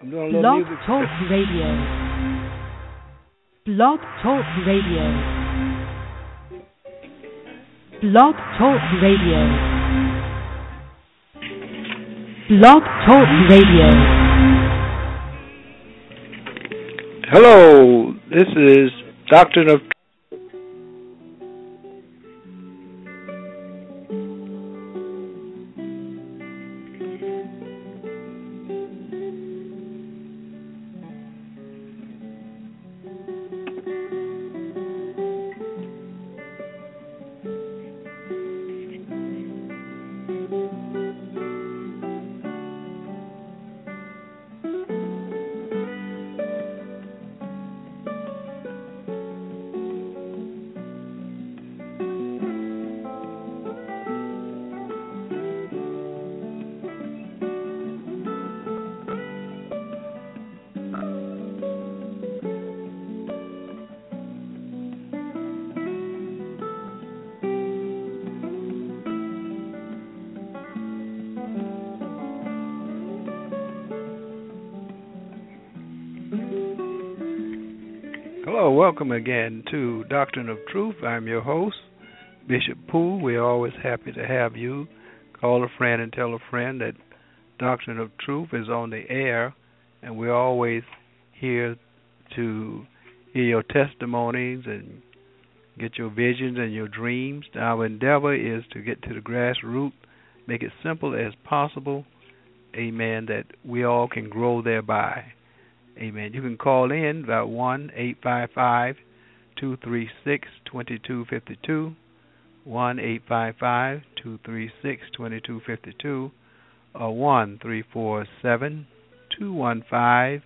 I'm doing a little Blog music. Talk Radio. Blog Talk Radio. Blog Talk Radio. Blog Talk Radio. Hello, this is Doctrine of Hello, welcome again to Doctrine of Truth. I'm your host, Bishop Poole. We're always happy to have you. Call a friend and tell a friend that Doctrine of Truth is on the air, and we're always here to hear your testimonies and get your visions and your dreams. Our endeavor is to get to the grassroots, make it simple as possible, amen, that we all can grow thereby. Amen. You can call in about 1-855-236-2252, 1-855-236-2252, or 1-347-215-8816,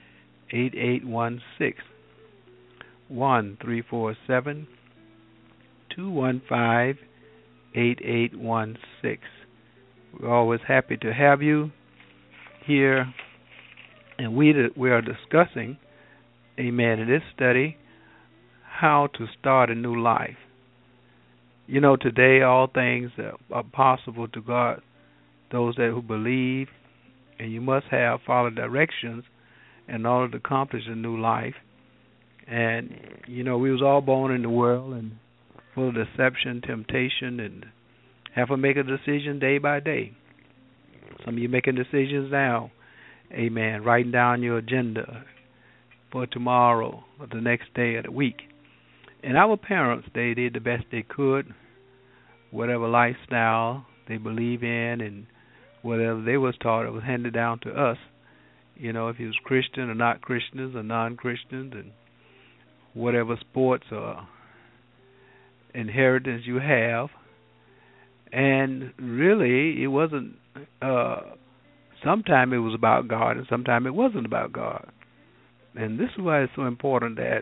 1-347-215-8816. We're always happy to have you here. And we are discussing, amen, in this study, how to start a new life. You know, today all things are possible to God, those who believe, and you must follow directions in order to accomplish a new life. And, you know, we was all born in the world and full of deception, temptation, and have to make a decision day by day. Some of you making decisions now. Amen. Writing down your agenda for tomorrow or the next day of the week. And our parents, they did the best they could, whatever lifestyle they believe in and whatever they was taught, it was handed down to us. You know, if you was Christian or not Christians or non-Christians and whatever sports or inheritance you have. And really, it wasn't... Sometimes it was about God, and sometimes it wasn't about God. And this is why it's so important that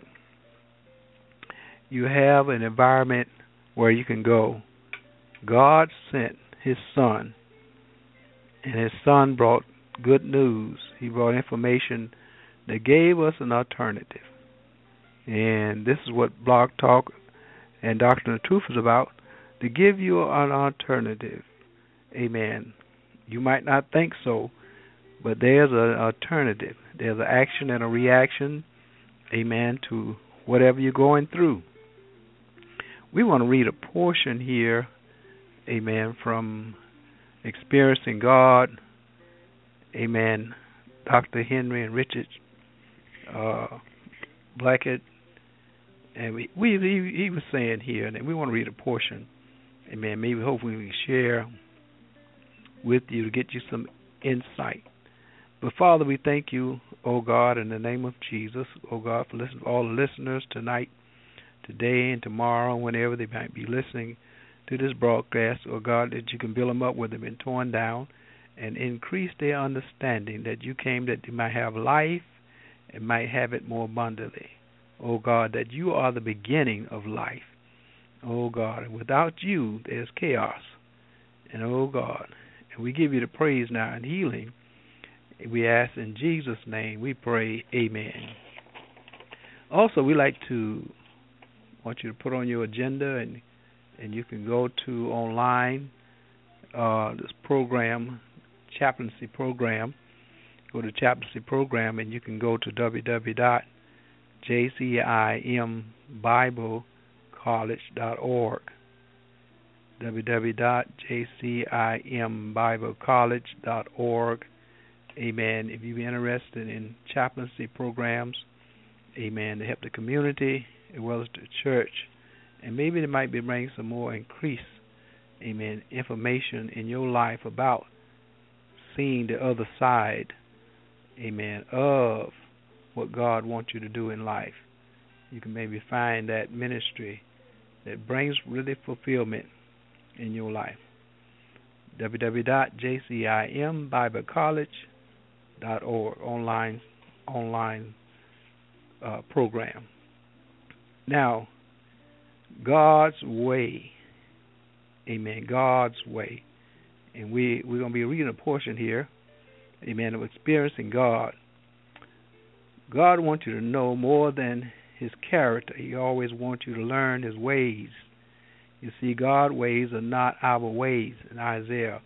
you have an environment where you can go. God sent His Son, and His Son brought good news. He brought information that gave us an alternative. And this is what Blog Talk and Doctrine of Truth is about, to give you an alternative. Amen. You might not think so, but there's an alternative. There's an action and a reaction, amen, to whatever you're going through. We want to read a portion here, amen, from Experiencing God, amen, Dr. Henry and Richard Blackett. And he was saying here, and we want to read a portion, amen, maybe hopefully we can share with you to get you some insight. But Father, we thank you, oh God, in the name of Jesus, oh God, for all the listeners tonight, today, and tomorrow, whenever they might be listening to this broadcast, oh God, that you can build them up where they've been torn down and increase their understanding that you came that they might have life and might have it more abundantly. Oh God, that you are the beginning of life. Oh God, and without you, there's chaos. And oh God, and we give you the praise now and healing. We ask in Jesus' name, we pray, amen. Also, we want you to put on your agenda, and you can go to online, this program, chaplaincy program, for the chaplaincy program, and you can go to www.jcimbiblecollege.org. www.jcimbiblecollege.org. Amen. If you're interested in chaplaincy programs, amen, to help the community as well as the church, and maybe they might be bringing some more increased, amen, information in your life about seeing the other side, amen, of what God wants you to do in life. You can maybe find that ministry that brings really fulfillment in your life. www.jcimbiblecollege.org online program. Now, God's way, amen, God's way. And we're going to be reading a portion here, amen, of experiencing God. God wants you to know more than his character. He always wants you to learn his ways. You see, God's ways are not our ways in Isaiah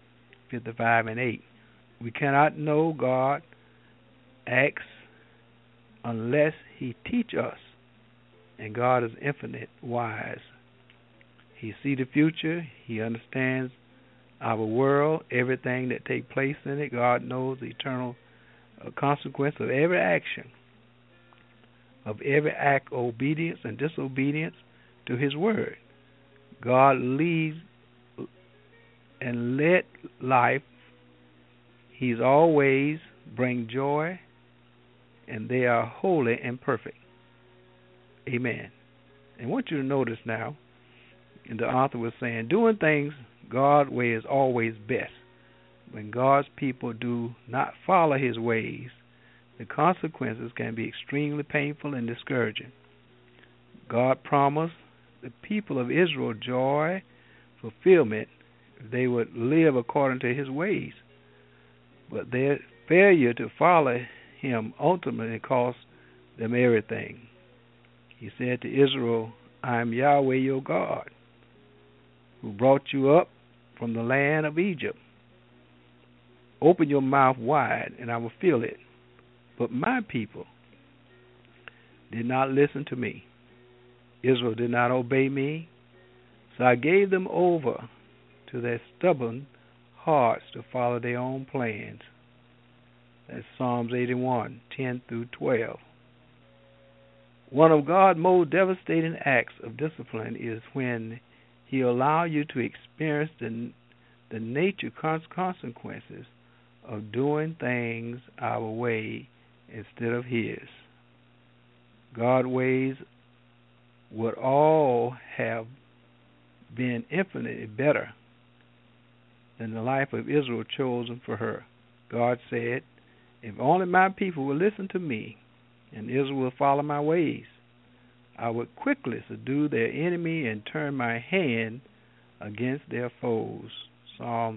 55:8. We cannot know God's acts unless he teach us. And God is infinite wise. He sees the future. He understands our world, everything that takes place in it. God knows the eternal consequence of every action, of every act of obedience and disobedience to his word. God leads and led life. He's always bring joy, and they are holy and perfect. Amen. And I want you to notice now, and the author was saying, doing things God's way is always best. When God's people do not follow his ways, the consequences can be extremely painful and discouraging. God promised the people of Israel joy, fulfillment, if they would live according to his ways. But their failure to follow him ultimately cost them everything. He said to Israel, I am Yahweh your God, who brought you up from the land of Egypt. Open your mouth wide, and I will fill it. But my people did not listen to me. Israel did not obey me, so I gave them over to their stubborn hearts to follow their own plans. That's Psalms 81:10-12. One of God's most devastating acts of discipline is when he allows you to experience the nature consequences of doing things our way instead of his. God's ways would all have been infinitely better than the life of Israel chosen for her. God said, if only my people will listen to me and Israel will follow my ways, I would quickly subdue their enemy and turn my hand against their foes. Psalms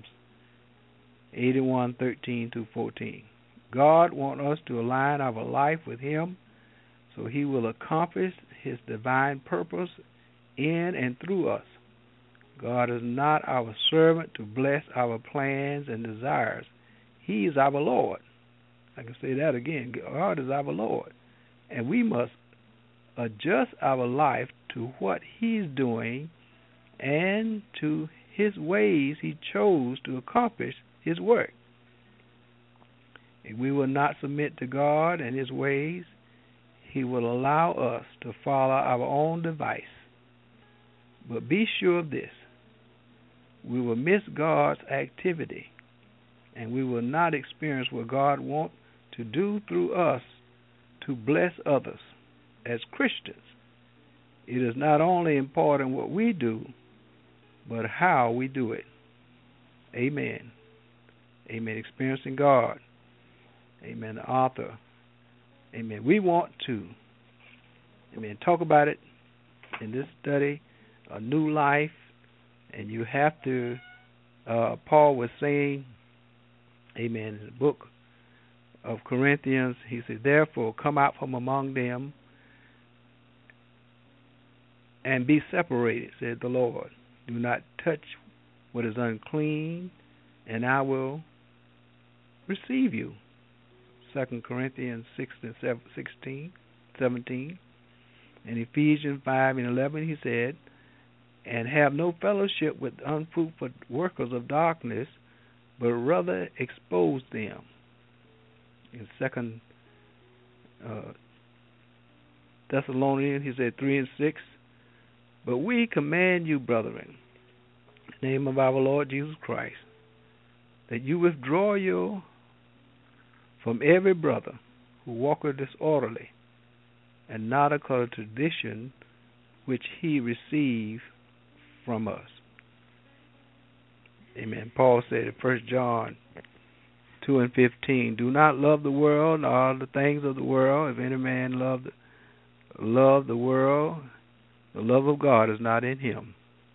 81:13-14. God wants us to align our life with him so he will accomplish his divine purpose in and through us. God is not our servant to bless our plans and desires. He is our Lord. I can say that again. God is our Lord. And we must adjust our life to what he's doing and to his ways he chose to accomplish his work. If we will not submit to God and his ways, he will allow us to follow our own device. But be sure of this, we will miss God's activity, and we will not experience what God wants to do through us to bless others. As Christians, it is not only important what we do, but how we do it. Amen. Amen. Experiencing God. Amen. The author. Amen. We want to, amen, talk about it in this study, a new life, and you have to, Paul was saying, amen, in the book of Corinthians, he said, therefore come out from among them and be separated, said the Lord. Do not touch what is unclean, and I will receive you. 2 Corinthians 6 and 17. In Ephesians 5 and 11, he said, and have no fellowship with unfruitful workers of darkness, but rather expose them. In 2 Thessalonians, he said 3 and 6, but we command you, brethren, in the name of our Lord Jesus Christ, that you withdraw you from every brother who walketh disorderly, and not according to tradition which he received from us. Amen. Paul said in 1 John 2 and 15, do not love the world nor the things of the world. If any man love the world, the love of God is not in him.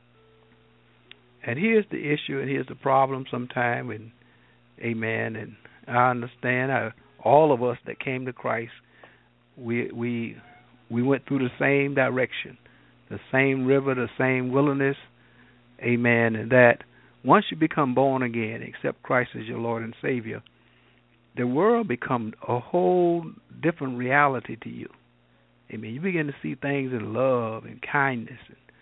And here's the issue, and here's the problem sometime, and amen, and I understand all of us that came to Christ, we went through the same direction, the same river, the same wilderness, amen, and that once you become born again, accept Christ as your Lord and Savior, the world becomes a whole different reality to you. Amen. You begin to see things in love and kindness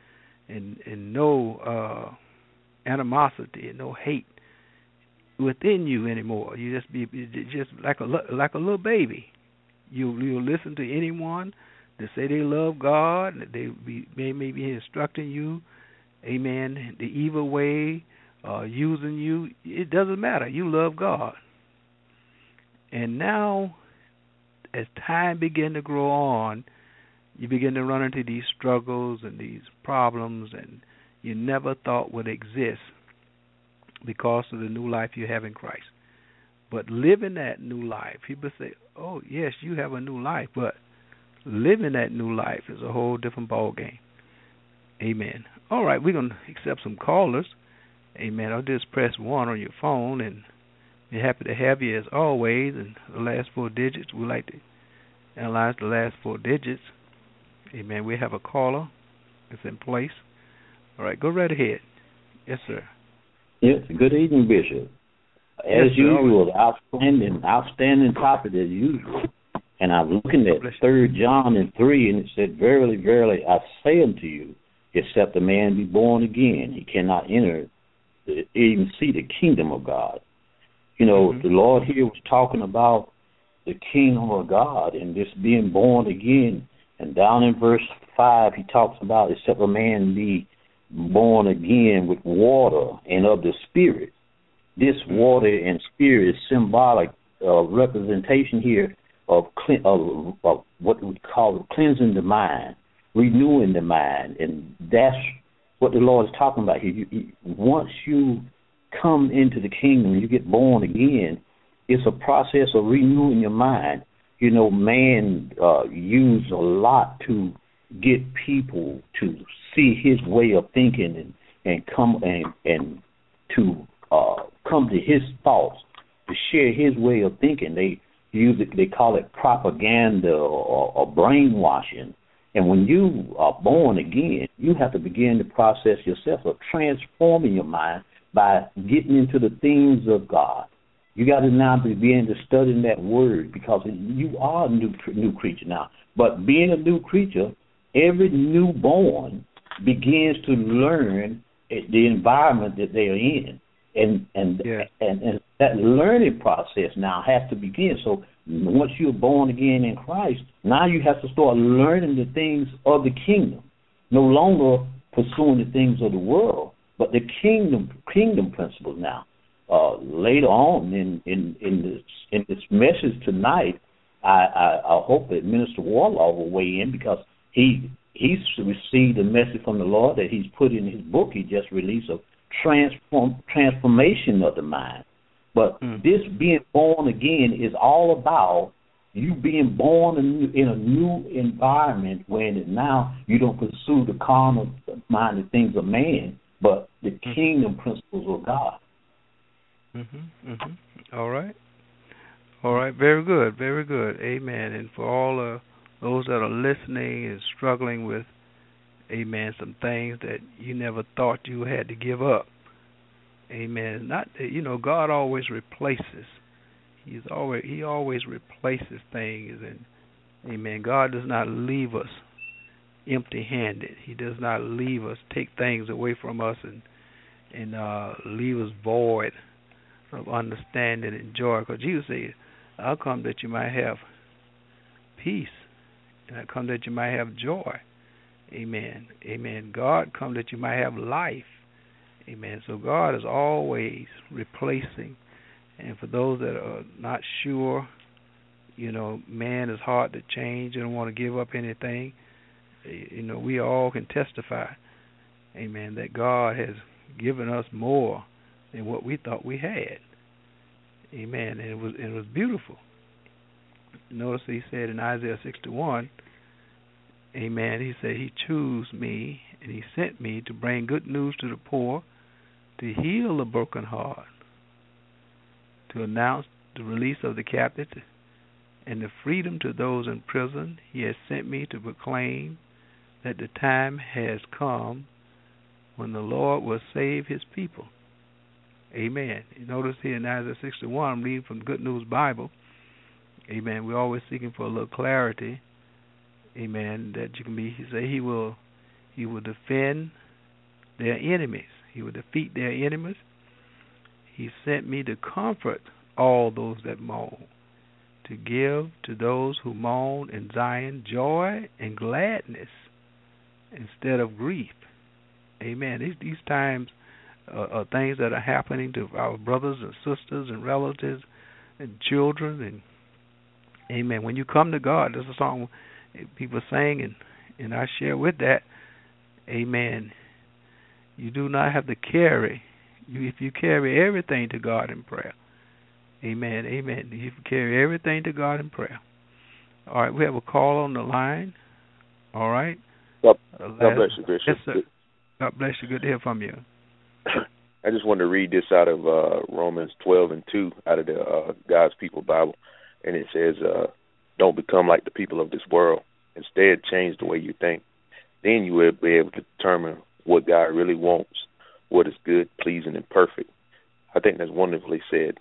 and no animosity and no hate within you anymore. You just be just like a little baby. You'll listen to anyone that say they love God, that they may be instructing you, amen, the evil way, using you. It doesn't matter. You love God. And now, as time begin to grow on, you begin to run into these struggles and these problems and you never thought would exist because of the new life you have in Christ. But living that new life, people say, oh, yes, you have a new life, but living that new life is a whole different ball game. Amen. All right, we're going to accept some callers. Amen. I'll just press 1 on your phone, and we're happy to have you as always. And the last 4 digits, we like to analyze the last 4 digits. Amen. We have a caller that's in place. All right, go right ahead. Yes, sir. Yes, good evening, Bishop. As usual, outstanding topic as usual. And I'm looking at 3 John and 3, and it said, verily, verily, I say unto you, except a man be born again, he cannot enter, even see the kingdom of God. You know, the Lord here was talking about the kingdom of God and this being born again. And down in verse 5, he talks about, except a man be born again with water and of the Spirit. This water and Spirit is symbolic representation here of what we call cleansing the mind, renewing the mind. And that's what the Lord is talking about here. Once you come into the kingdom, you get born again, it's a process of renewing your mind. You know, man used a lot to get people to see his way of thinking and come to come to his thoughts, to share his way of thinking. They use it. They call it propaganda or brainwashing. And when you are born again, you have to begin the process yourself of transforming your mind by getting into the things of God. You got to now begin to study that word because you are a new creature now. But being a new creature, every newborn begins to learn the environment that they are in. And that learning process now has to begin. So once you're born again in Christ, now you have to start learning the things of the kingdom. No longer pursuing the things of the world, but the kingdom principles now. Later on in this message tonight, I hope that Minister Warlaw will weigh in because he's received a message from the Lord that he's put in his book he just released of transformation of the mind. But this being born again is all about you being born in a new environment when now you don't pursue the carnal minded things of man, but the kingdom principles of God. All right. Very good. Very good. Amen. And for all those that are listening and struggling with, amen, some things that you never thought you had to give up. Amen. God always replaces. He always replaces things, and amen. God does not leave us empty-handed. He does not leave us, take things away from us, and leave us void of understanding and joy. Because Jesus said, "I'll come that you might have peace, and I come that you might have joy." Amen. Amen. God come that you might have life. Amen. So God is always replacing. And for those that are not sure, man is hard to change. They don't want to give up anything. We all can testify, amen, that God has given us more than what we thought we had. Amen. And it was beautiful. Notice he said in Isaiah 61, amen, he said, "He chose me, and he sent me to bring good news to the poor, to heal the broken heart, to announce the release of the captives and the freedom to those in prison. He has sent me to proclaim that the time has come when the Lord will save his people." Amen. You notice here in Isaiah 61, I'm reading from the Good News Bible. Amen. We're always seeking for a little clarity. Amen. That you can be. He said he will defend their enemies. He will defeat their enemies. He sent me to comfort all those that mourn, to give to those who mourn in Zion joy and gladness instead of grief. Amen. These times are things that are happening to our brothers and sisters and relatives and children. And amen. When you come to God, this is a song people sing, and I share with that. Amen. You do not have to carry. If you carry everything to God in prayer. Amen. Amen. You can carry everything to God in prayer. All right, we have a call on the line. All right. God bless you, Bishop. Yes, sir. God bless you. Good to hear from you. I just wanted to read this out of Romans 12:2 out of the God's People Bible, and it says, "Don't become like the people of this world. Instead, change the way you think. Then you will be able to determine what God really wants, what is good, pleasing, and perfect." I think that's wonderfully said.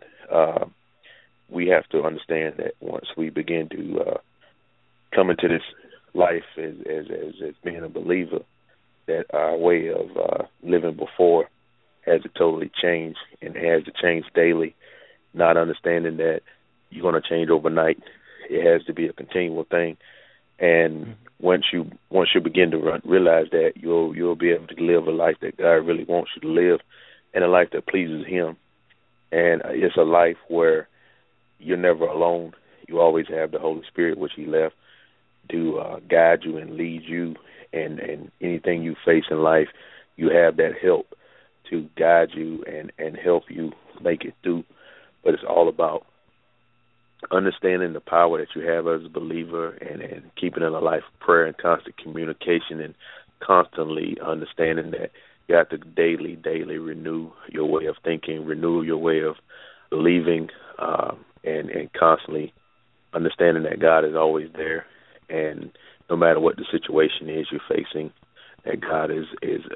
We have to understand that once we begin to come into this life as being a believer, that our way of living before has to totally change, and has to change daily, not understanding that you're going to change overnight. It has to be a continual thing. And once you begin to realize that, you'll be able to live a life that God really wants you to live, and a life that pleases Him. And it's a life where you're never alone. You always have the Holy Spirit, which He left to guide you and lead you. And anything you face in life, you have that help to guide you and help you make it through. But it's all about understanding the power that you have as a believer, and keeping in a life of prayer and constant communication, and constantly understanding that you have to daily renew your way of thinking, renew your way of believing, and constantly understanding that God is always there, and no matter what the situation is you're facing, that God is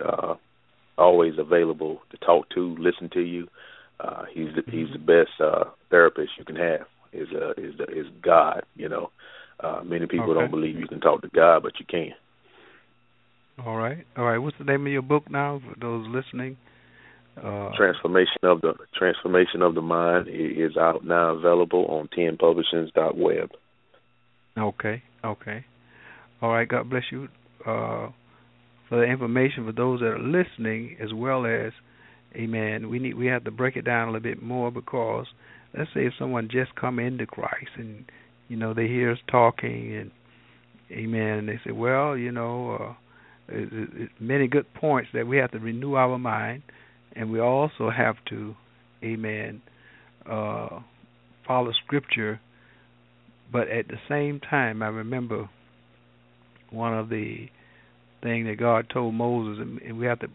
always available to talk to, listen to you. He's the best therapist you can have. Is God, Many people don't believe you can talk to God, but you can. All right. What's the name of your book now for those listening? Transformation of the Mind is out now, available on tenpublishings.web. Okay. All right. God bless you for the information for those that are listening, as well as, amen. We have to break it down a little bit more, because let's say if someone just come into Christ and they hear us talking, and amen, and they say, well, many good points that we have to renew our mind, and we also have to, amen, follow Scripture. But at the same time, I remember one of the things that God told Moses, and we have to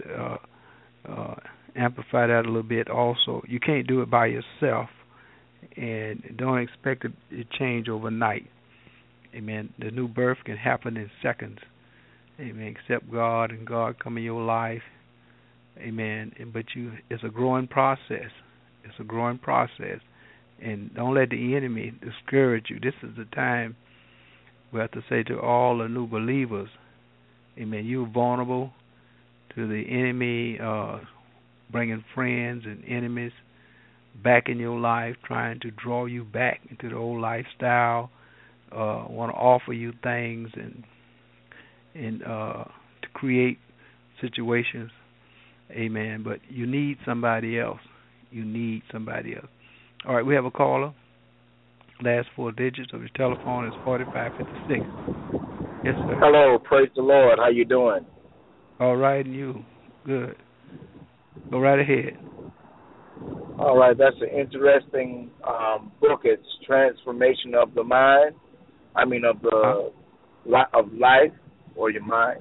amplify that a little bit also. You can't do it by yourself, and don't expect it to change overnight. Amen. The new birth can happen in seconds. Amen. Accept God, and God come in your life. Amen. But it's a growing process. It's a growing process. And don't let the enemy discourage you. This is the time we have to say to all the new believers, amen, you're vulnerable to the enemy bringing friends and enemies back in your life, trying to draw you back into the old lifestyle, want to offer you things and to create situations, amen. But you need somebody else. You need somebody else. All right, we have a caller. Last 4 digits of your telephone is 4556. Yes, sir. Hello, praise the Lord. How you doing? All right, and you? Good. Go right ahead. All right, that's an interesting book. It's Transformation of the Mind. I mean, of the of life or your mind.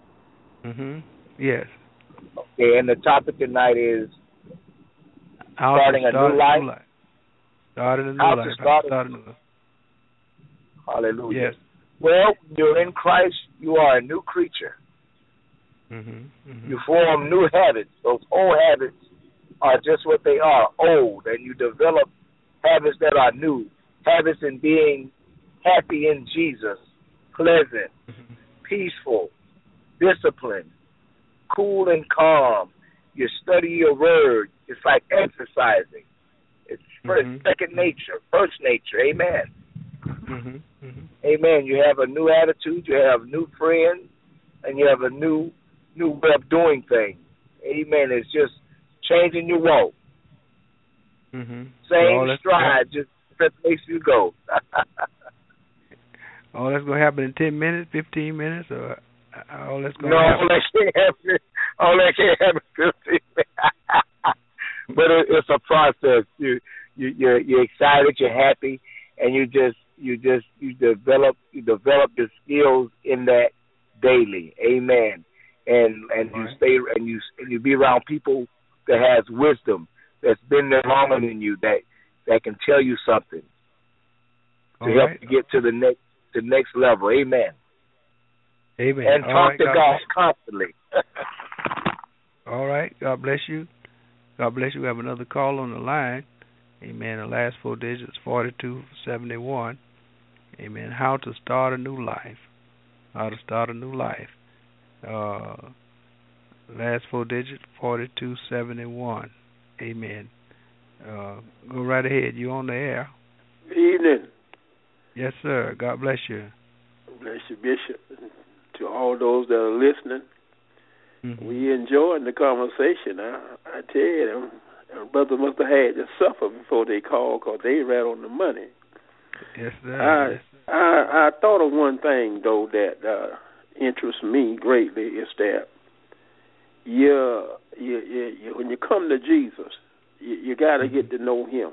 Yes. Okay, and the topic tonight is starting a new life. Starting a new life. Hallelujah. Yes. Well, you're in Christ. You are a new creature. You form new habits. Those old habits are just what they are, old, and you develop habits that are new. Habits in being happy in Jesus, pleasant, peaceful, disciplined, cool and calm. You study your word. It's like exercising. It's second nature, first nature. Amen. Amen. You have a new attitude. You have new friends, and you have a new way of doing things. Amen. It's just changing your walk. Same stride, just different place you go. Oh, that's going to happen in 10 minutes, 15 minutes, or all that's going to happen? No, all that can't happen in 15 minutes. But it's a process. You're excited, you're happy, and you develop the skills in that daily. Amen. And you stay and you be around people that has wisdom, that's been there longer than you, that can tell you something to help you get to the next level. Amen. Amen. And talk to God constantly. All right. God bless you. God bless you. We have another call on the line. Amen. The last 4 digits, 4271. Amen. How to start a new life. How to start a new life. Last 4 digits, 4271. Amen. Go right ahead. You on the air. Good evening. Yes, sir. God bless you. Bless you, Bishop. To all those that are listening, we enjoying the conversation. I tell you, brother must have had to suffer before they called, because they right on the money. Yes, sir. I thought of one thing, though, that interests me greatly, is that when you come to Jesus, you got to get to know Him.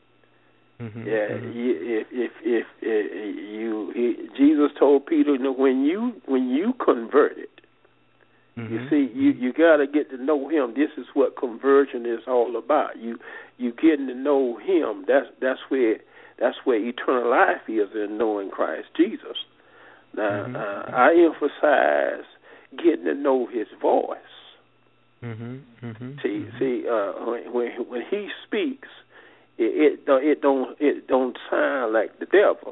Jesus told Peter, when you converted, you see, you got to get to know Him. This is what conversion is all about. You getting to know Him. That's where eternal life is, in knowing Christ Jesus. Now, I emphasize getting to know His voice. See, when He speaks, it don't sound like the devil.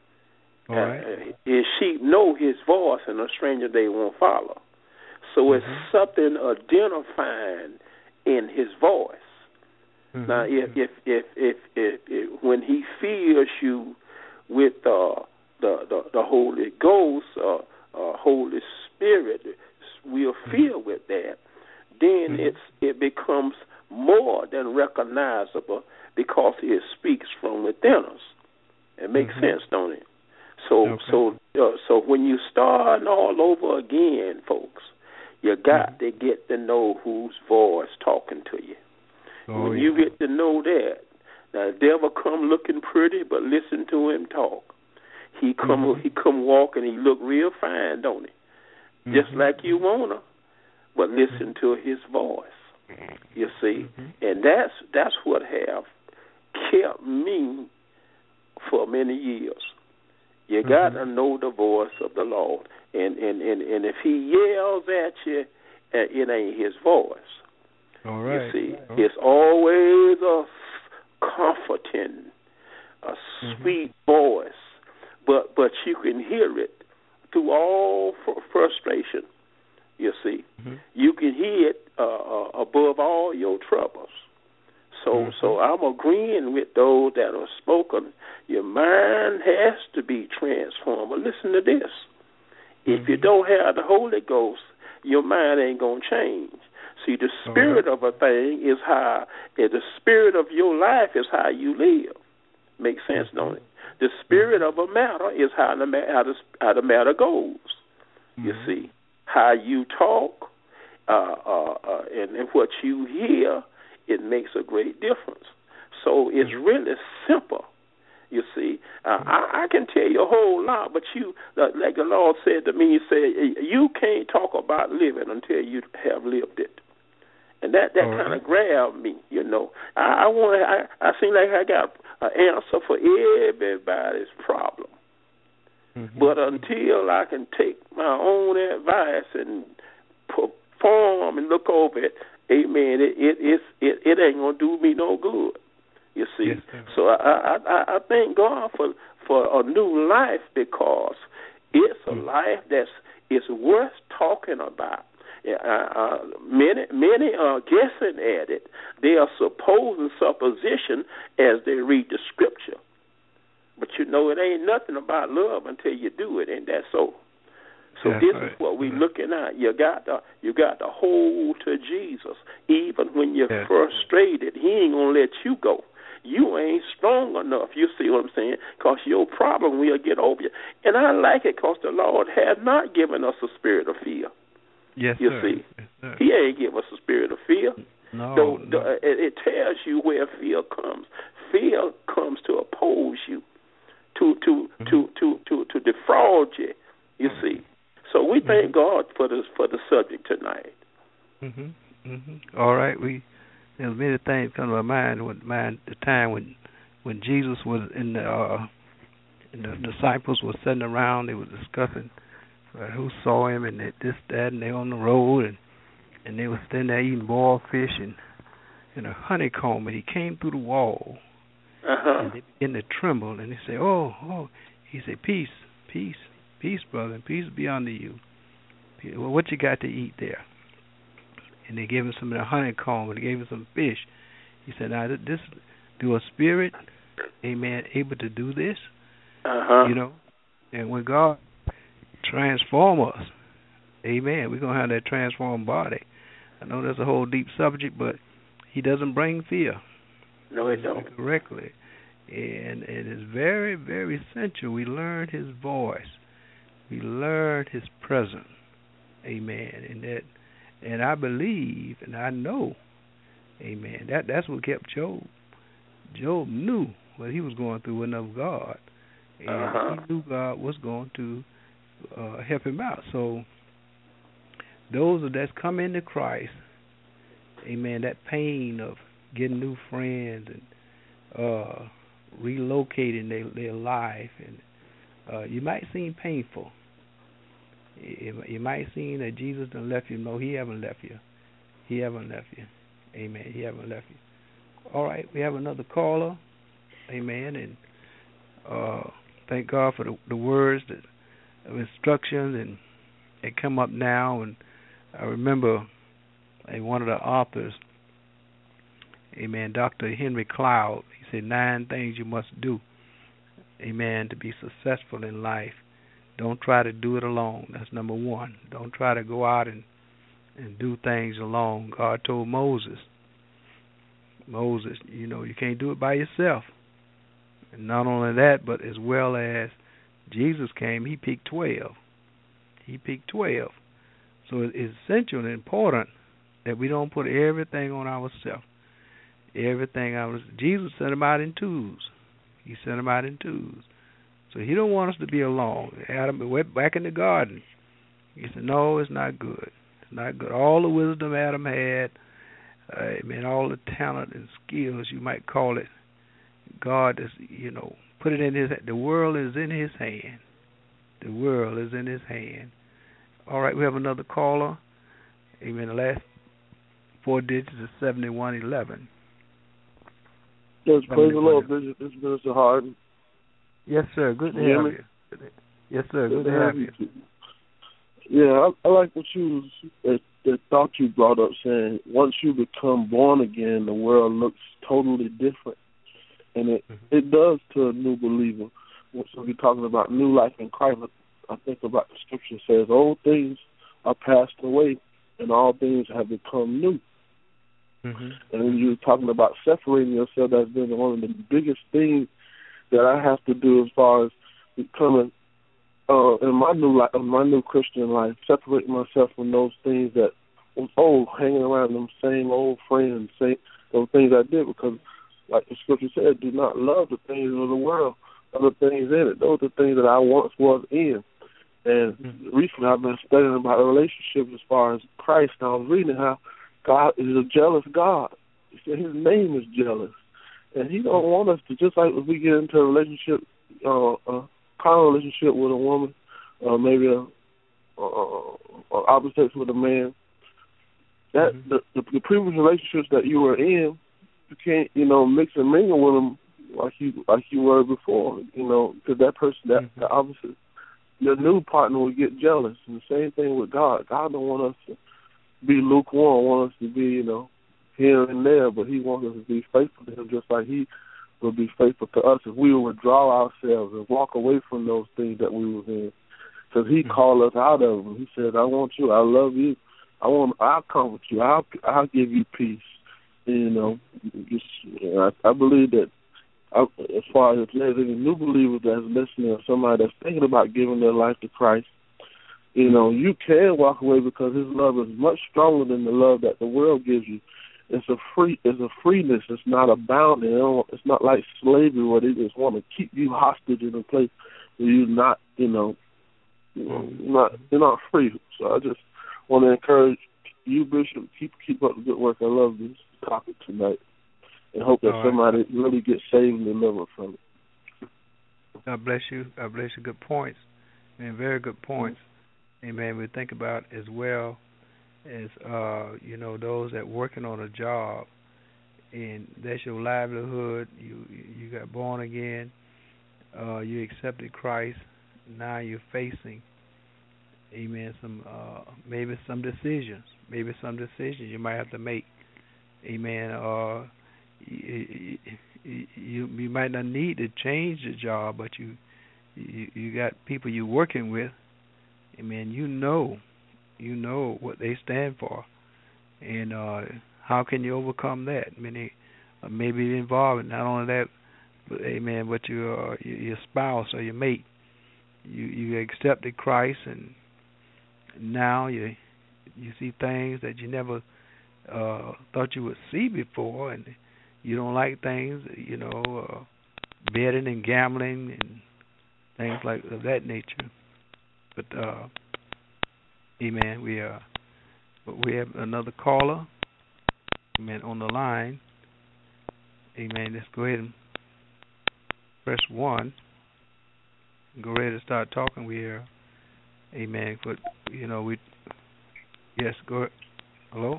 His sheep know His voice, and a stranger they won't follow. So it's something identifying in His voice. Now, if when He fills you with the Holy Ghost, Holy Spirit, we are filled with that, then it becomes more than recognizable, because it speaks from within us. It makes sense, don't it? So when you start all over again, folks, you got to get to know whose voice talking to you. When you get to know that, now the devil come looking pretty, but listen to him talk. He come walk and he look real fine, don't he? Just like you wanna, but listen to his voice. You see, and that's what have kept me for many years. You got to know the voice of the Lord, and if He yells at you, it ain't His voice. All right. You see, it's always a comforting, sweet voice, but you can hear it through all frustration. You see, you can hear it above all your troubles. So I'm agreeing with those that are spoken. Your mind has to be transformed. But listen to this. If you don't have the Holy Ghost, your mind ain't going to change. See, the spirit of a thing is how, the spirit of your life is how you live. Makes sense, don't it? The spirit of a matter is how the matter goes. You see, how you talk and what you hear, it makes a great difference. So it's really simple. You see, I can tell you a whole lot, but like the Lord said to me, He said, you can't talk about living until you have lived it. And that kind of grabbed me, you know. I seem like I got an answer for everybody's problem. But until I can take my own advice and perform and look over it, amen, it ain't going to do me no good. You see, so I thank God for a new life, because it's a life it's worth talking about. Many are guessing at it. They are supposing supposition as they read the scripture. But you know, it ain't nothing about love until you do it, ain't that so? So this is what we're looking at. You got to hold to Jesus, even when you're frustrated. He ain't gonna let you go. You ain't strong enough. You see what I'm saying? Because your problem will get over you. And I like it because the Lord has not given us a spirit of fear. Yes, you see, He ain't give us a spirit of fear. No. It tells you where fear comes. Fear comes to oppose you, to defraud you. You see. So we thank God for the subject tonight. All right, there's many things come to my mind. The time when Jesus was and the disciples were sitting around, they were discussing who saw him and this, that, and they on the road, and they were sitting there eating boiled fish and a honeycomb, and he came through the wall, and they began to tremble, and they said, "Oh," he said, "Peace, peace, peace, brother, and peace be unto you. Well, what you got to eat there?" And they gave him some of the honeycomb, and they gave him some fish. He said, "Now, this do a spirit, amen, able to do this?" You know, and when God transform us, amen, we're going to have that transformed body. I know that's a whole deep subject, but He doesn't bring fear. No, He don't. Correctly. And it is very, very essential we learn His voice. We learn His presence. Amen. And I believe and I know, amen, that's what kept Job. Job knew what he was going through wasn't of God. And he knew God was going to help him out. So those that's come into Christ, amen, that pain of getting new friends and relocating their life, and you might seem painful. You might seem that Jesus done left you. No, He haven't left you. He haven't left you. Amen. He haven't left you. All right, we have another caller. Amen. And thank God for the words of instructions, and they come up now. And I remember one of the authors, amen, Dr. Henry Cloud, he said 9 things you must do, amen, to be successful in life. Don't try to do it alone. That's number 1. Don't try to go out and do things alone. God told Moses, you know, you can't do it by yourself. And not only that, but as well as Jesus came, He picked 12. He picked 12. So it's essential and important that we don't put everything on ourselves. Jesus sent them out in twos. He sent them out in twos. So He don't want us to be alone. Adam went back in the garden. He said, no, it's not good. It's not good. All the wisdom Adam had, all the talent and skills, you might call it, God is, put it in His hand. The world is in His hand. The world is in His hand. All right, we have another caller. Amen. The last 4 digits is 7111. Yes, praise the Lord, Bishop. This is Minister Harden. Yes, sir. Good to have you. Yes, sir. Good to have you. Yeah, I like what that thought you brought up, saying once you become born again, the world looks totally different. And it does to a new believer. So we're talking about new life in Christ. I think about the scripture says, old things are passed away and all things have become new. Mm-hmm. And when you're talking about separating yourself, that's been one of the biggest things that I have to do as far as becoming in my new life, in my new Christian life, separating myself from those things that was old, hanging around them same old friends, those things I did, because like the scripture said, do not love the things of the world, other things in it. Those are the things that I once was in. And recently I've been studying about a relationship as far as Christ, and I was reading how God is a jealous God. He said his name is jealous. And he don't want us to, just like if we get into a relationship, a carnal relationship with a woman, maybe opposite with a man, that the previous relationships that you were in, you can't, mix and mingle with them like you were before, because that person, the opposite, your new partner will get jealous. And the same thing with God. God don't want us to be lukewarm, want us to be, here and there, but he wants us to be faithful to him just like he will be faithful to us if we will withdraw ourselves and walk away from those things that we were in. Because he called us out of them. He said, I want you, I love you, I'll come with you, I'll give you peace. I believe that as far as there's any new believer that's listening or somebody that's thinking about giving their life to Christ, you can walk away because his love is much stronger than the love that the world gives you. It's a freeness. It's not a bounding. It's not like slavery where they just want to keep you hostage in a place where you're not, you're not free. So I just want to encourage you, Bishop, keep up the good work. I love this topic tonight, and hope that somebody really gets saved and delivered from it. God bless you. God bless you. Good points. Man, very good points. Amen. We think about as well as those that working on a job, and that's your livelihood. You got born again. You accepted Christ. Now you're facing, amen, maybe some decisions. Maybe some decisions you might have to make. Amen. You might not need to change the job, but you got people you're working with. Amen. You know what they stand for, and how can you overcome that? Many maybe involved not only that, but amen, but your spouse or your mate. You accepted Christ, and now you see things that you never thought you would see before, and you don't like things, betting and gambling and things like of that nature. But amen. We have another caller. Amen. On the line. Amen. Let's go ahead and press 1. Go ready to start talking. We are. Amen. But yes. Go ahead. Hello.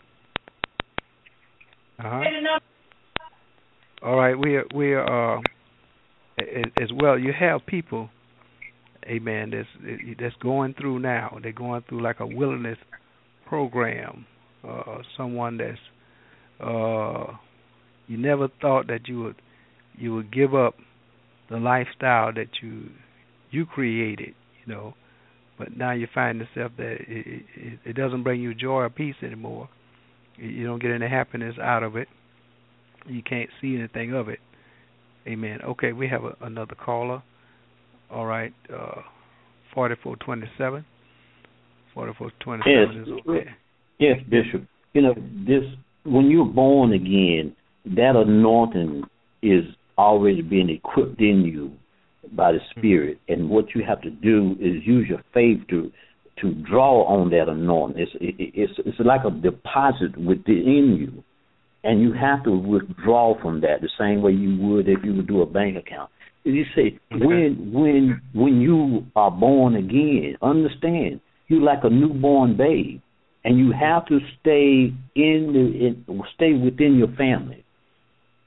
All right. We are as well. You have people. Amen. That's going through now. They're going through like a wilderness program. Someone that's you never thought that you would give up the lifestyle that you created, but now you find yourself that it doesn't bring you joy or peace anymore. You don't get any happiness out of it. You can't see anything of it. Amen. Okay, we have another caller. All right, 4427. 4427 is okay. Yes, Bishop. This when you're born again, that anointing is already being equipped in you by the Spirit, and what you have to do is use your faith to draw on that anointing. It's like a deposit within you, and you have to withdraw from that the same way you would if you would do a bank account. You say when you are born again, understand you're like a newborn babe, and you have to stay within your family.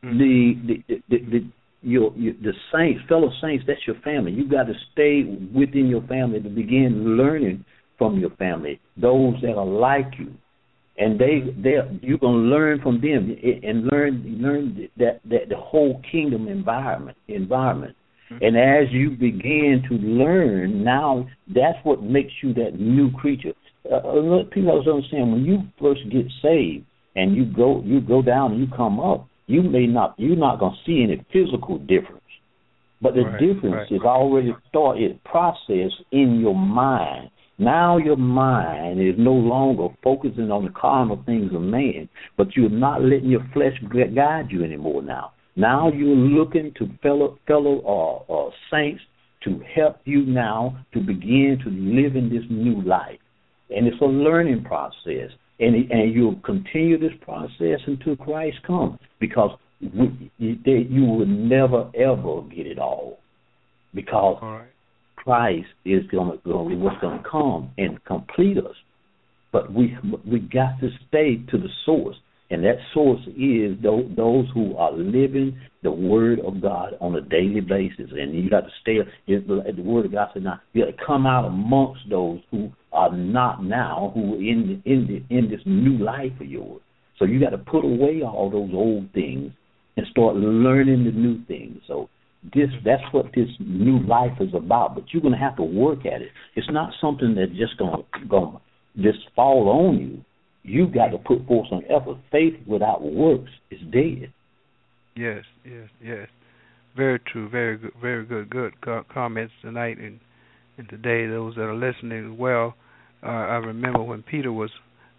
the saints, fellow saints, that's your family. You got to stay within your family to begin learning from your family, those that are like you, and you're gonna learn from them and learn that the whole kingdom environment. And as you begin to learn, now that's what makes you that new creature. People always understand, when you first get saved and you go down and you come up, you're not going to see any physical difference, but the difference is already started, processed in your mind. Now your mind is no longer focusing on the carnal things of man, but you're not letting your flesh guide you anymore now. Now you're looking to fellow saints to help you now to begin to live in this new life. And it's a learning process. And you'll continue this process until Christ comes, because you will never, ever get it all. Because Christ is what's going to come and complete us. But we got to stay to the source. And that source is those who are living the Word of God on a daily basis. And you got to stay. The Word of God said, now you got to come out amongst those who are not now, who are in this new life of yours. So you got to put away all those old things and start learning the new things. So that's what this new life is about. But you're going to have to work at it. It's not something that's just going to just fall on you. You got to put forth some effort. Faith without works is dead. Yes. Very true. Very good comments tonight and today. Those that are listening as well. I remember when Peter was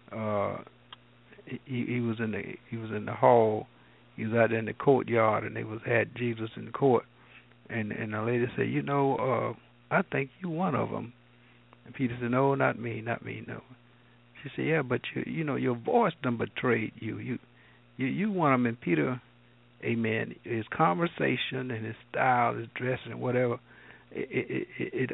he was in the hall. He was out in the courtyard, and they had Jesus in the court. And the lady said, I think you one of them. And Peter said, no, not me, no. She said, yeah, but your voice done betrayed you. You want him. And Peter, amen, his conversation and his style, his dressing and whatever, it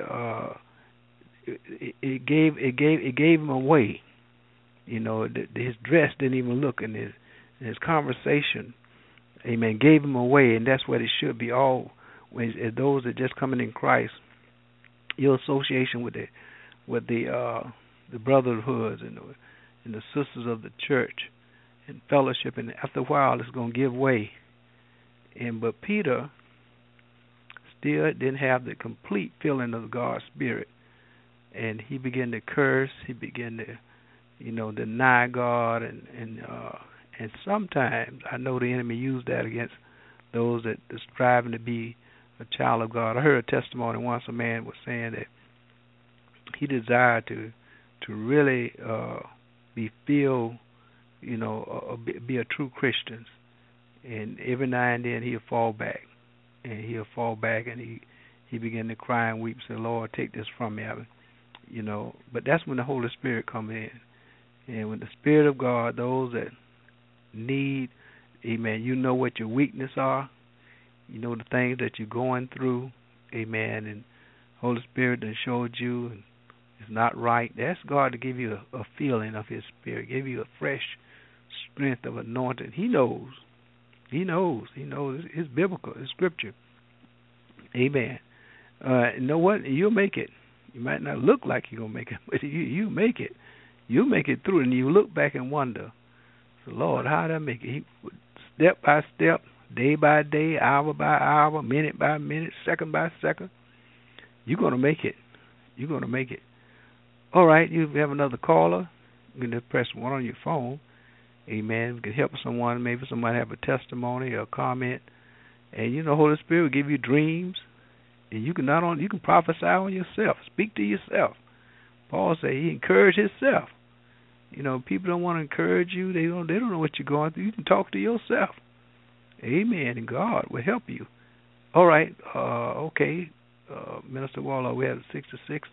gave him away. His dress didn't even look, and his conversation, amen, gave him away. And that's what it should be. All as those that just coming in Christ, your association with the brotherhoods and the sisters of the church and fellowship, and after a while it's going to give way. But Peter still didn't have the complete feeling of God's Spirit, and he began to curse. He began to, deny God, and sometimes I know the enemy used that against those that are striving to be a child of God. I heard a testimony once. A man was saying that he desired to really be filled, be a true Christian. And every now and then he'll fall back. And he began to cry and weep, say, Lord, take this from me. But that's when the Holy Spirit comes in. And when the Spirit of God, those that need, amen, you know what your weakness are. You know the things that you're going through, amen. And Holy Spirit that showed you and it's not right. Ask God to give you a feeling of His Spirit, give you a fresh strength of anointing. He knows. It's biblical. It's Scripture. Amen. You know what? You'll make it. You might not look like you're going to make it, but you make it. You'll make it through, and you look back and wonder, so Lord, how did I make it? Step by step, day by day, hour by hour, minute by minute, second by second. You're going to make it. You're going to make it. All right, you have another caller. You can just press 1 on your phone. Amen. We can help someone. Maybe somebody have a testimony or a comment. And Holy Spirit will give you dreams. And you can prophesy on yourself. Speak to yourself. Paul said he encouraged himself. People don't want to encourage you. They don't know what you're going through. You can talk to yourself. Amen. And God will help you. All right. Okay. Minister Waller, we have 66600.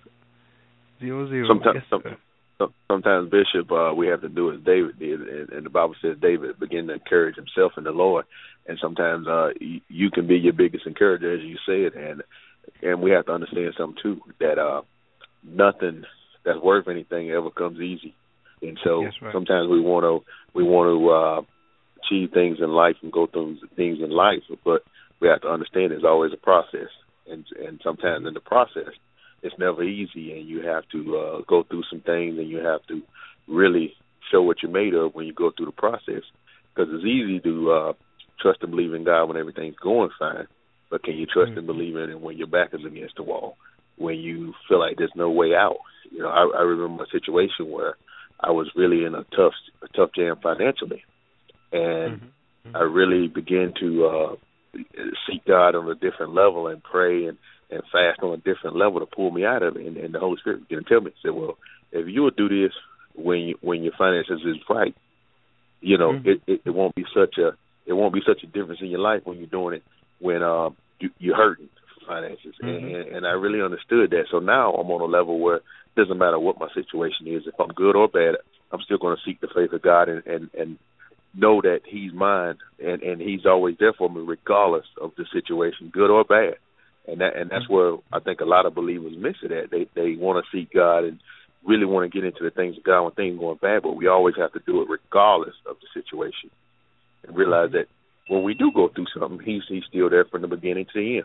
Sometimes, Bishop, we have to do as David did, and the Bible says David began to encourage himself in the Lord. And sometimes you can be your biggest encourager, as you said, and we have to understand something too, that nothing that's worth anything ever comes easy. And so sometimes we want to achieve things in life and go through things in life, but we have to understand there's always a process, and sometimes in the process, it's never easy, and you have to go through some things, and you have to really show what you're made of when you go through the process, because it's easy to trust and believe in God when everything's going fine, but can you trust and believe in it when your back is against the wall, when you feel like there's no way out? You know, I remember a situation where I was really in a tough jam financially, and I really began to seek God on a different level and pray and fast on a different level to pull me out of it. And the Holy Spirit began to tell me, said, "Well, if you will do this when your finances is right, you know, it won't be such a difference in your life when you're doing it when you're hurting for finances." And I really understood that. So now I'm on a level where it doesn't matter what my situation is. If I'm good or bad, I'm still going to seek the faith of God and know that He's mine and He's always there for me regardless of the situation, good or bad. And that's where I think a lot of believers miss it at. They want to seek God and really want to get into the things of God when things are going bad, but we always have to do it regardless of the situation and realize that when we do go through something, He's still there from the beginning to the end.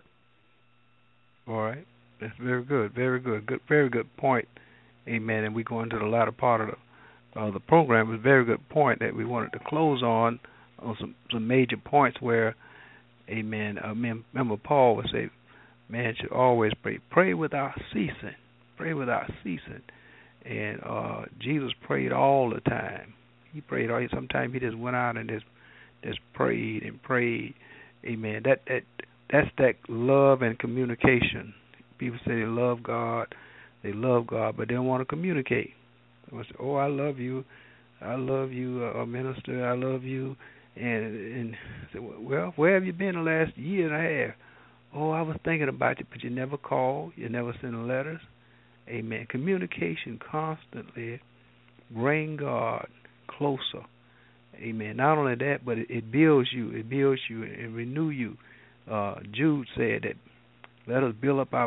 All right. That's very good. Very good. Very good point. Amen. And we go into the latter part of the program. It was a very good point that we wanted to close on some major points where, amen, remember Paul would say, man should always pray. Pray without ceasing. Pray without ceasing. And Jesus prayed all the time. He prayed all. Sometimes he just went out and just prayed and prayed. Amen. That's that love and communication. People say they love God, but they don't want to communicate. They say, "Oh, I love you, minister, I love you," and say, "Well, where have you been the last year and a half?" "Oh, I was thinking about you, but you never called, you never sent letters." Amen. Communication constantly bring God closer. Amen. Not only that, but it builds you. It builds you and renew you. Jude said that let us build up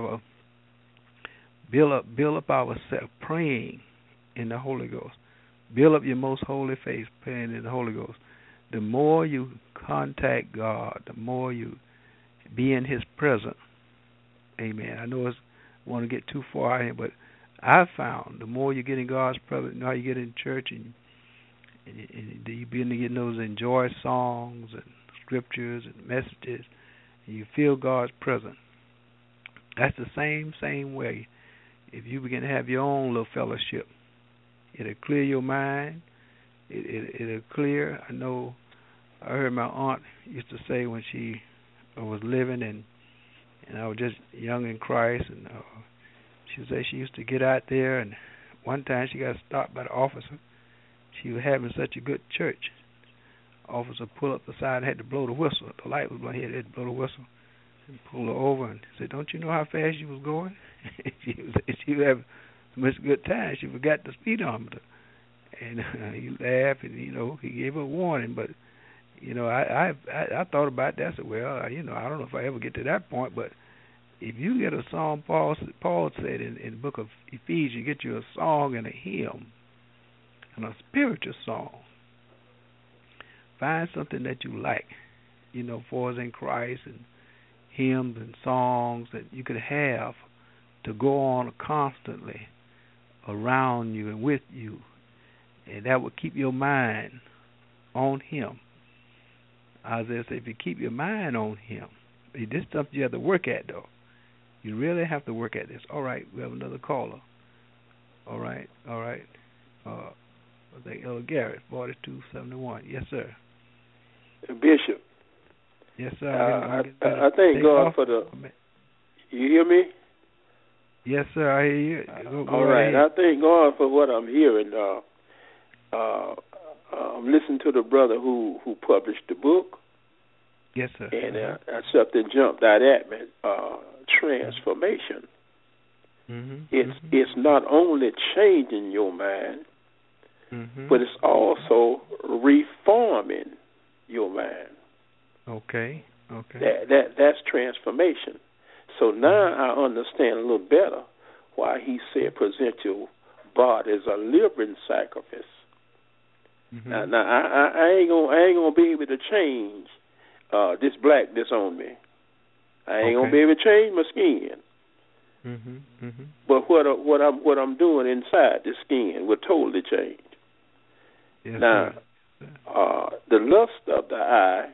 ourselves praying in the Holy Ghost. Build up your most holy faith praying in the Holy Ghost. The more you contact God, the more you be in His presence. Amen. I know I want to get too far in, but I've found the more you get in God's presence, now you get in church and you begin to get those enjoy songs and scriptures and messages, and you feel God's presence. That's the same way. If you begin to have your own little fellowship, it'll clear your mind. It'll clear. I know I heard my aunt used to say when she was living and I was just young in Christ, and she said she used to get out there, and one time she got stopped by the officer. She was having such a good church. Officer pulled up the side and had to blow the whistle. The light was blowing. He had to blow the whistle and pull her over and said, "Don't you know how fast she was going?" she was having so much good time. She forgot the speedometer. And he laughed, and he gave her a warning. But I thought about that. I said, well, I don't know if I ever get to that point, but if you get a song, Paul said in the book of Ephesians, you get you a song and a hymn and a spiritual song. Find something that you like, for us in Christ, and hymns and songs that you could have to go on constantly around you and with you, and that would keep your mind on Him. Isaiah said, if you keep your mind on Him, this stuff you have to work at, though. You really have to work at this. All right, we have another caller. All right. I think Elder Garrett, 4271. Yes, sir. Bishop. Yes, sir. I thank God for the. You hear me? Yes, sir. I hear you. Go all right. ahead. I thank God for what I'm hearing. I'm listening to the brother who published the book. Yes, sir. And something jumped out at me. Transformation. It's not only changing your mind, but it's also reforming your mind. Okay. That's transformation. So now I understand a little better why he said present your body as a living sacrifice. Now I ain't gonna be able to change this blackness on me. I ain't gonna be able to change my skin. But what I'm doing inside the skin will totally change. Yes, now, the lust of the eye,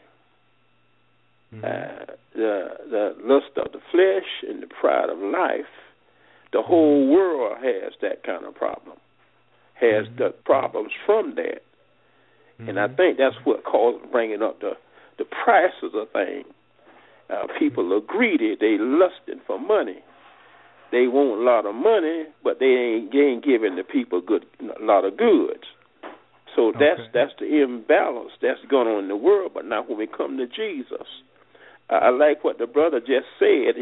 the lust of the flesh, and the pride of life, the whole world has that kind of problem. Has the problems from that, and I think that's what caused bringing up the prices of things. People are greedy; they lusting for money. They want a lot of money, but they ain't giving the people a lot of goods. So that's the imbalance that's going on in the world. But now when we come to Jesus, I like what the brother just said.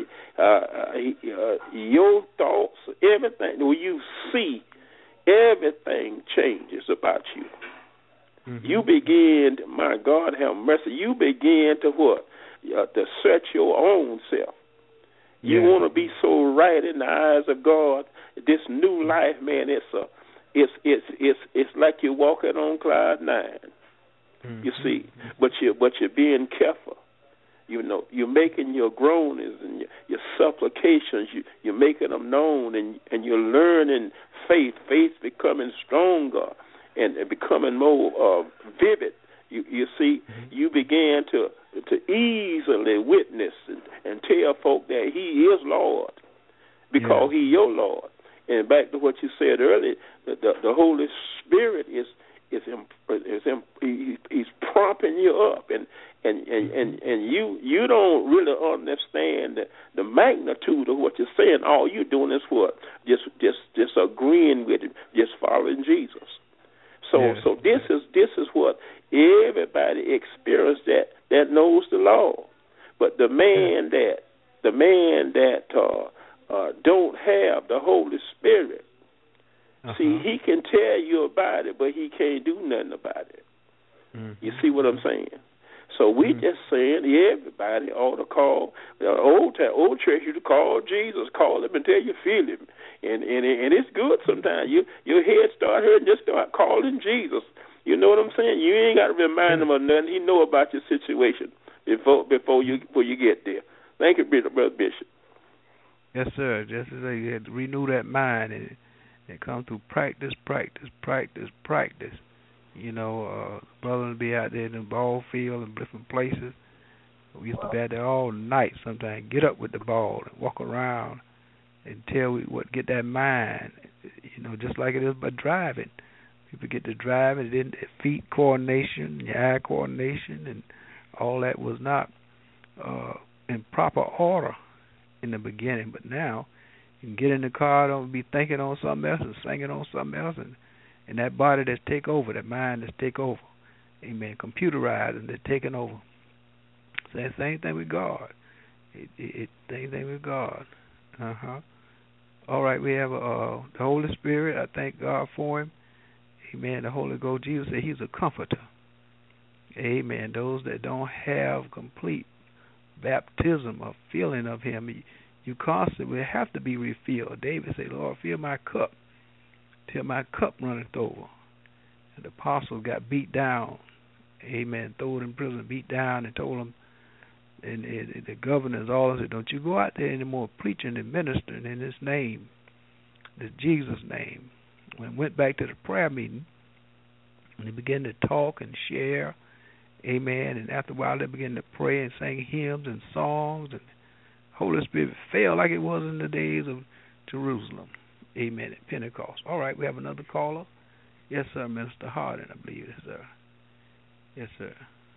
Your thoughts, everything, when you see, everything changes about you. You begin, my God have mercy, you begin to what? To search your own self. You want to be so right in the eyes of God. This new life, man, it's like you're walking on cloud 9. You see, but you're being careful. You know, you're making your groanings and your supplications. You're making them known, and you're learning faith. Faith becoming stronger and becoming more vivid. You see, you began to easily witness and tell folk that He is Lord because He your Lord. And back to what you said earlier, the Holy Spirit is He's prompting you up, and you don't really understand the magnitude of what you're saying. All you're doing is what? Just agreeing with it, just following Jesus. So this is what everybody experienced that knows the law. But the man that don't have the Holy Spirit, see, he can tell you about it, but he can't do nothing about it. You see what I'm saying? So we just saying everybody ought to call. Old church used to call Jesus, call him until you feel him, and it's good sometimes. Your head start hurting, just start calling Jesus. You know what I'm saying? You ain't got to remind him of nothing. He know about your situation before you get there. Thank you, Brother Bishop. Yes, sir. Just as you had to renew that mind, and it comes through practice. You know, brother would be out there in the ball field and different places. We used to be out there all night sometimes, get up with the ball and walk around until get that mind, you know, just like it is by driving. People get to driving, then their feet coordination, your eye coordination, and all that was not in proper order in the beginning. But now you can get in the car, don't be thinking on something else and singing on something else, and that body that's take over, that mind that's take over, amen, computerized and they're taking over. So the same thing with God. Same thing with God. All right, we have the Holy Spirit. I thank God for Him. Amen. The Holy Ghost, Jesus said He's a comforter. Amen. Those that don't have complete baptism or feeling of Him, you constantly have to be refilled. David said, Lord, fill my cup till my cup runneth over. And the apostle got beat down. Amen. Thrown in prison, beat down, and told him, and the governors all said, don't you go out there anymore preaching and ministering in His name, this Jesus' name. When went back to the prayer meeting, and they began to talk and share, amen, and after a while they began to pray and sing hymns and songs, and the Holy Spirit fell like it was in the days of Jerusalem, amen, at Pentecost. All right, we have another caller. Yes, sir, Minister Hardin, I believe, yes, sir. Yes, sir.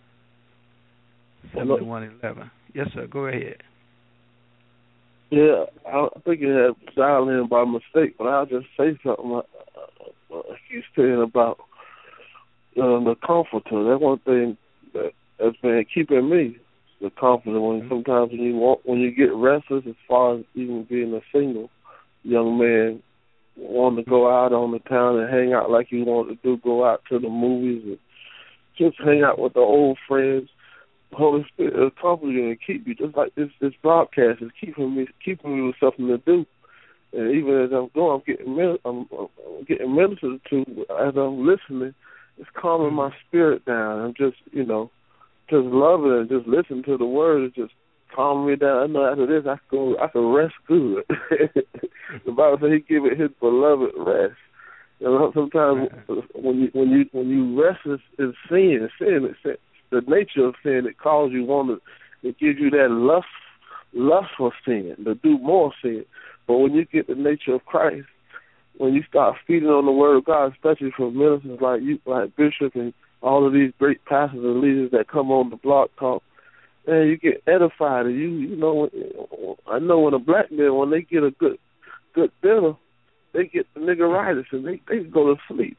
7111. Yes, sir, go ahead. Yeah, I think it had dialed in by mistake, but I'll just say something. He's saying about the comforter. That's one thing that's been keeping me, the comforter. Sometimes when you get restless, as far as even being a single young man, wanting to go out on the town and hang out like you want to do, go out to the movies and just hang out with the old friends. The Holy Spirit will comfort you and keep you, just like this broadcast is keeping me with something to do. And even as I'm going, I'm getting ministered to as I'm listening, it's calming my spirit down. I'm just, just loving it, just listening to the words, just calming me down. I know after this I can rest good. The Bible says He give it His beloved rest. Sometimes when you rest in sin, the nature of sin, it calls you it gives you that lust for sin, to do more sin. But when you get the nature of Christ, when you start feeding on the Word of God, especially from ministers like you, like Bishop, and all of these great pastors and leaders that come on the Blog Talk, man, you get edified. And I know when a black man, when they get a good dinner, they get the niggeritis and they go to sleep.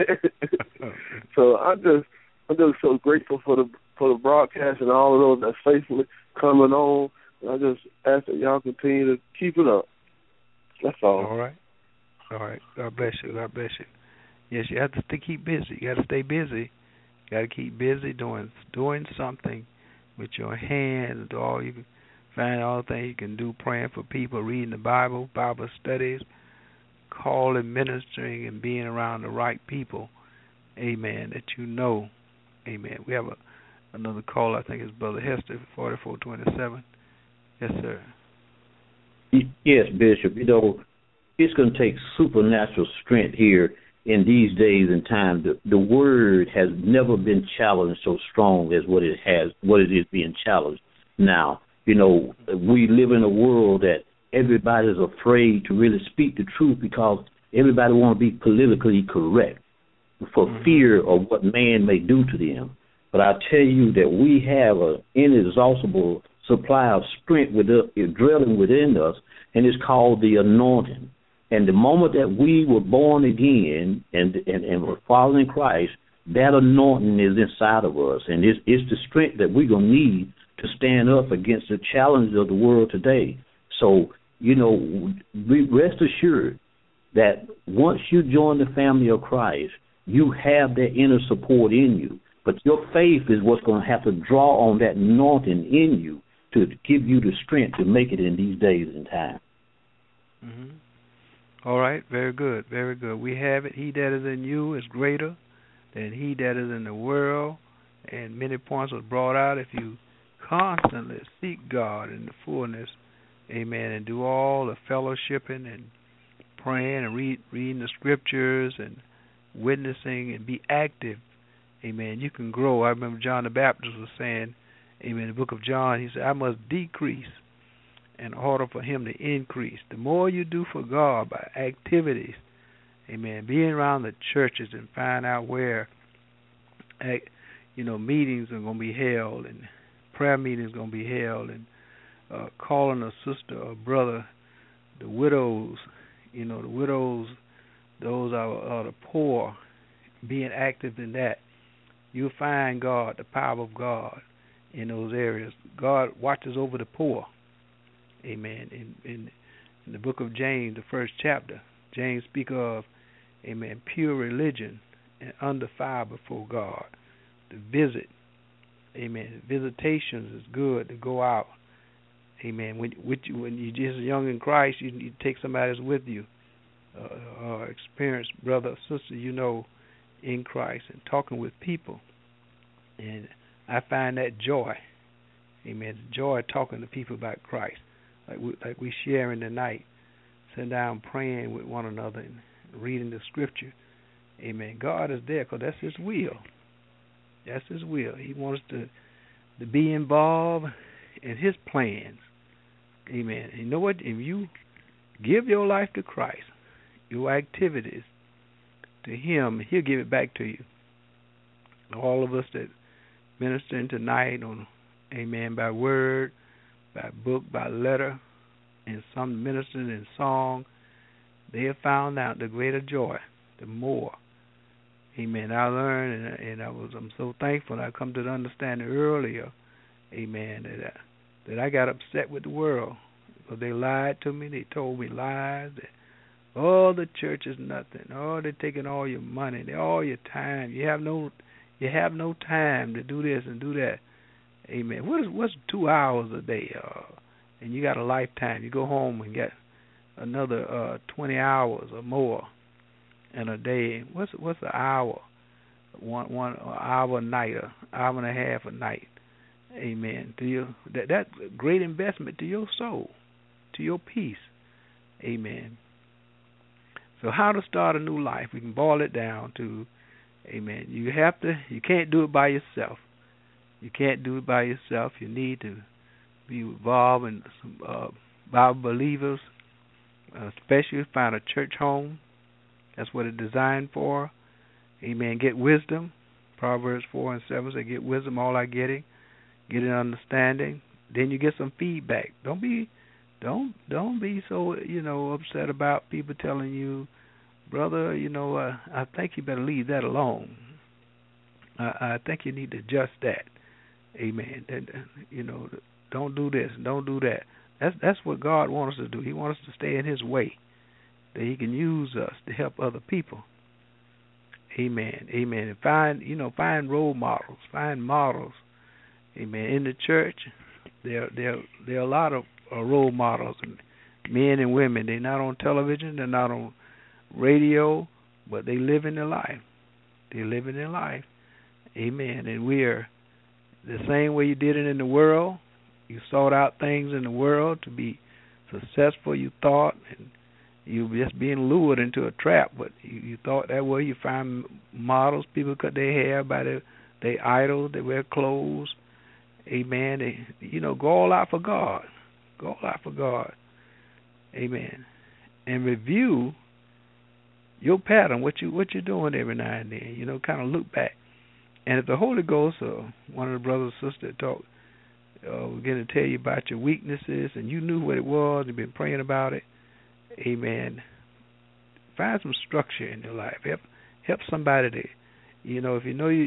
So I'm just so grateful for the broadcast and all of those that's faithfully coming on. And I just ask that y'all continue to keep it up. That's all. All right. God bless you. God bless you. Yes, you have to keep busy. You got to stay busy. You got to keep busy doing something with your hands. All you can find, all the things you can do, praying for people, reading the Bible studies, calling, ministering, and being around the right people. Amen. That you know. Amen. We have another call. I think it's Brother Hester, 4427. Yes, sir. Yes, Bishop. It's going to take supernatural strength here in these days and times. The word has never been challenged so strong as what it is being challenged now. We live in a world that everybody's afraid to really speak the truth because everybody want to be politically correct for fear of what man may do to them. But I tell you that we have an inexhaustible supply of strength dwelling within us, and it's called the anointing. And the moment that we were born again and were following Christ, that anointing is inside of us. And it's the strength that we're going to need to stand up against the challenges of the world today. So, rest assured that once you join the family of Christ, you have that inner support in you. But your faith is what's going to have to draw on that anointing in you to give you the strength to make it in these days and times. Mm-hmm. All right, very good, very good. We have it. He that is in you is greater than he that is in the world. And many points was brought out. If you constantly seek God in the fullness, amen, and do all the fellowshipping and praying and reading the scriptures and witnessing and be active, amen, you can grow. I remember John the Baptist was saying, amen, in the book of John, he said, I must decrease in order for him to increase. The more you do for God by activities, amen, being around the churches and find out where, meetings are going to be held and prayer meetings are going to be held and calling a sister or brother, the widows, those are the poor, being active in that. You'll find God, the power of God in those areas. God watches over the poor. Amen. In the book of James, the first chapter, James speaks of, amen, pure religion and undefiled before God. To visit, amen. Visitations is good to go out. Amen. When you're just young in Christ, you take somebody that's with you, experienced brother or sister, in Christ, and talking with people. And I find that joy. Amen. Joy talking to people about Christ. Like we sharing tonight, sitting down praying with one another and reading the scripture. Amen. God is there because that's His will. That's His will. He wants us to be involved in His plans. Amen. And you know what? If you give your life to Christ, your activities to Him, He'll give it back to you. All of us that ministering tonight on, amen, by word, by book, by letter, and some ministering in song, they have found out the greater joy, the more. Amen. I learned, and I'm so thankful. I come to the understanding earlier, amen, that I got upset with the world because they lied to me. They told me lies. That, the church is nothing. They're taking all your money, all your time. You have no time to do this and do that. Amen. What's 2 hours a day? And you got a lifetime. You go home and get another 20 hours or more in a day. What's an hour one hour a night, or hour and a half a night. Amen. That's a great investment to your soul, to your peace. Amen. So how to start a new life? We can boil it down to, amen. You can't do it by yourself. You can't do it by yourself. You need to be involved in some Bible believers, especially find a church home. That's what it's designed for. Amen. Get wisdom. Proverbs 4:7 say, "Get wisdom, all I getting. Get an understanding." Then you get some feedback. Don't be so upset about people telling you, brother, I think you better leave that alone. I think you need to adjust that. Amen. Don't do this, don't do that. That's what God wants us to do. He wants us to stay in His way, that He can use us to help other people. Amen. Amen. And find role models, find models. Amen. In the church, there are a lot of role models, men and women. They're not on television, they're not on radio, but they live in their life. They're living their life. Amen. And we are the same way you did it in the world. You sought out things in the world to be successful, you thought, and you were just being lured into a trap, but you thought that way. You find models, people cut their hair by their idols, they wear clothes. Amen. They, go all out for God. Go all out for God. Amen. And review your pattern, what you're doing every now and then. Kind of look back. And if the Holy Ghost or one of the brothers or sisters talk, we're going to tell you about your weaknesses, and you knew what it was, you've been praying about it. Amen. Find some structure in your life. Help somebody to, if you know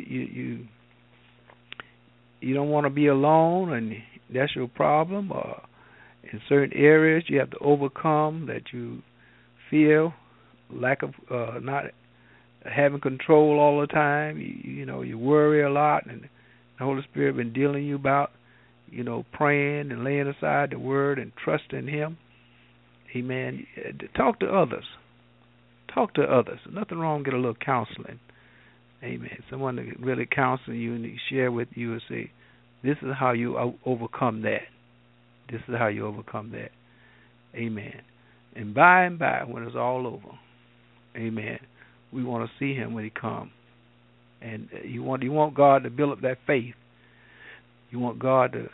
you don't want to be alone, and that's your problem, or in certain areas you have to overcome that you feel lack of not having control all the time. You worry a lot, and the Holy Spirit been dealing you about, praying and laying aside the Word and trusting Him. Amen. Talk to others. Talk to others. Nothing wrong. Get a little counseling. Amen. Someone that can really counsel you and share with you and say, this is how you overcome that. This is how you overcome that. Amen. And by, when it's all over, amen, we want to see Him when He comes. And you want God to build up that faith. You want God to,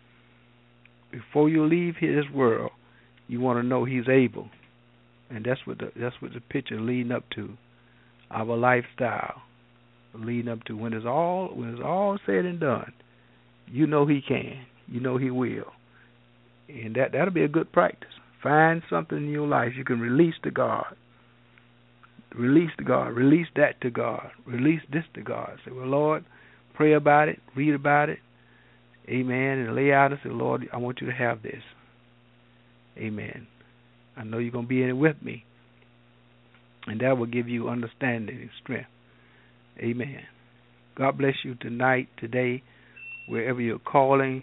before you leave His world, you want to know He's able. And that's what the picture leading up to, our lifestyle leading up to when it's all said and done. You know He can. You know He will. And that'll be a good practice. Find something in your life you can release to God. Release to God. Release that to God. Release this to God. Say, well, Lord, pray about it, read about it. Amen. And lay out and say, Lord, I want you to have this. Amen. I know you're going to be in it with me. And that will give you understanding and strength. Amen. God bless you tonight, today, wherever you're calling.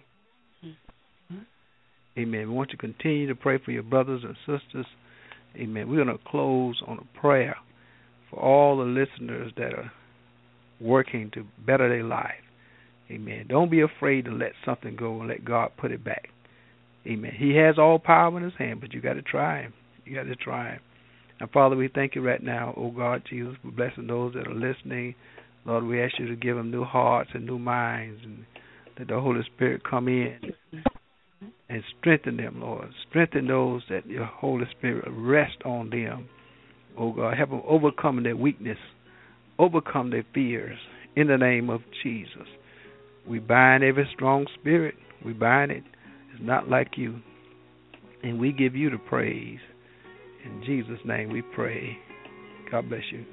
Amen. We want you to continue to pray for your brothers and sisters. Amen. We're going to close on a prayer for all the listeners that are working to better their life. Amen. Don't be afraid to let something go and let God put it back. Amen. He has all power in His hand, but you got to try Him. You got to try Him. And Father, we thank you right now, oh God, Jesus, for blessing those that are listening. Lord, we ask you to give them new hearts and new minds, and that the Holy Spirit come in and strengthen them, Lord. Strengthen those that your Holy Spirit rest on them. Oh God, help them overcome their weakness, overcome their fears, in the name of Jesus. We bind every strong spirit. We bind it. It's not like you. And we give you the praise. In Jesus' name we pray. God bless you.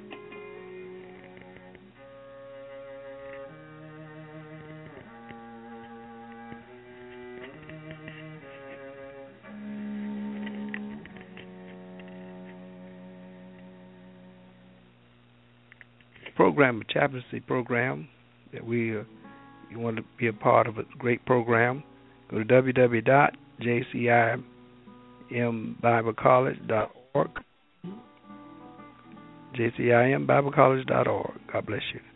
Program, a chaplaincy program that you want to be a part of, a great program. Go to www.jcimbiblecollege.org. jcimbiblecollege.org. God bless you.